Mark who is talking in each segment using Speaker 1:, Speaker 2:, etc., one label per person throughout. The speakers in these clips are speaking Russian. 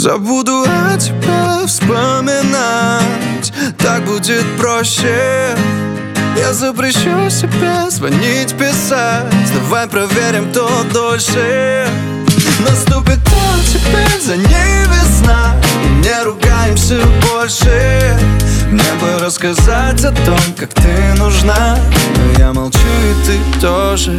Speaker 1: Забуду о тебе вспоминать, так будет проще. Я запрещу себе звонить, писать. Давай проверим, кто дольше. Наступит теперь за ней весна, и не ругаемся больше. Мне бы рассказать о том, как ты нужна, но я молчу, и ты тоже.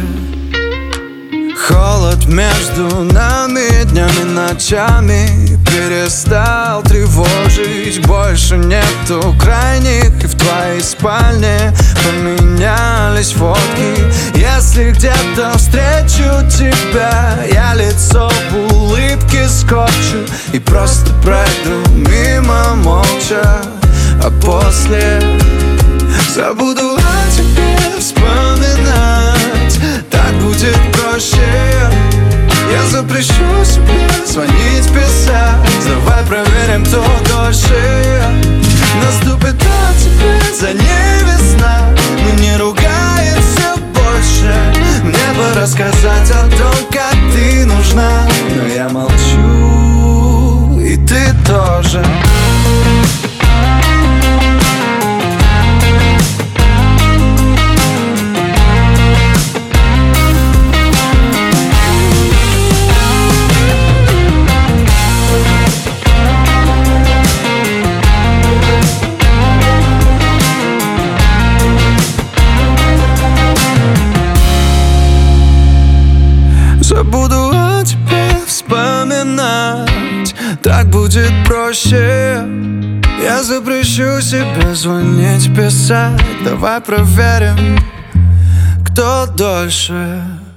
Speaker 1: Холод между нами днями, ночами перестал тревожить. Больше нету крайних, и в твоей спальне поменялись фотки. Если где-то встречу тебя, я лицо в улыбке скотчу и просто пройду мимо молча, а после забуду о тебе вспоминать, так будет проще. Я запрещу себе звонить, писать. Давай проверим, кто дольше. Наступит теперь за ней весна, мы не ругаемся больше. Мне бы рассказать о том, как ты нужна, но я молчу, и ты тоже. Забуду о тебе вспоминать, так будет проще. Я запрещу себе звонить, писать. Давай проверим, кто дольше.